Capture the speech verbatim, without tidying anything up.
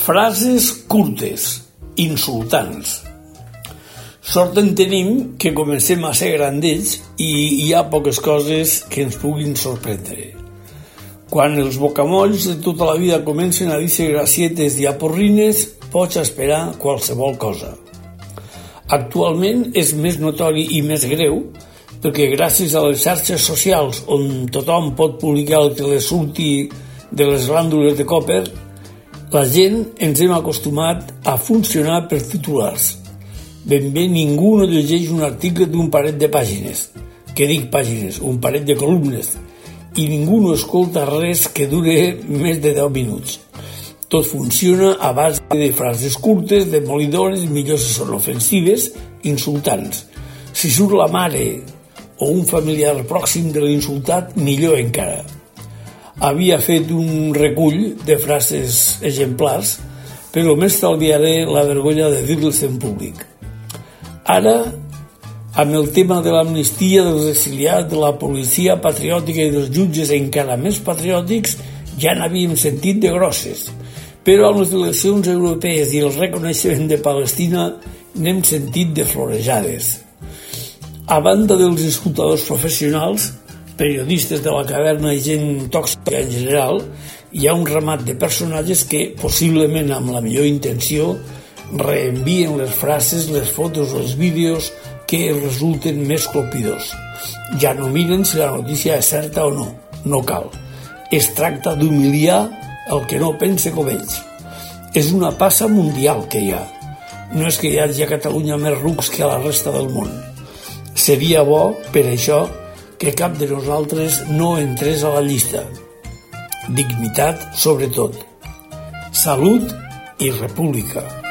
Frases curtes, insultants. Sort en tenim que comencem a ser grandets i hi ha poques coses que ens puguin sorprendre. Quan els bocamolls de tota la vida comencen a dir-se gracietes i aporrines, pots esperar qualsevol cosa. Actualment és més notori i més greu perquè gràcies a les xarxes socials on tothom pot publicar el que li surti de les glàndules de Cooper, la gent ens hem acostumat a funcionar per titulars. Ben bé ningú no llegeix un article d'un parell de pàgines, que dic pàgines, un parell de columnes, i ningú no escolta res que dure més de deu minuts. Tot funciona a base de frases curtes, demolidores, millor si són ofensives, insultants. Si surt la mare o un familiar pròxim de l'insultat, millor encara. Havia fet un recull de frases exemplars, però m'estalviaré la vergonya de dir-les en públic. Ara, amb el tema de l'amnistia dels exiliats, de la policia patriòtica i dels jutges encara més patriòtics, ja n'havíem sentit de grosses, però amb les eleccions europees i el reconeixement de Palestina n'hem sentit de florejades. A banda dels insultadors professionals, periodistes de la caverna i gent tòxica en general, hi ha un ramat de personatges que, possiblement amb la millor intenció, reenvien les frases, les fotos o els vídeos que resulten més colpidors. Ja no miren si la notícia és certa o no, no cal. Es tracta d'humiliar el que no pensa com ells. És una passa mundial que hi ha. No és que hi hagi a Catalunya més rucs que a la resta del món. Seria bo, per això, que cap de nosaltres no entrés a la llista. Dignitat, sobretot. Salut i república.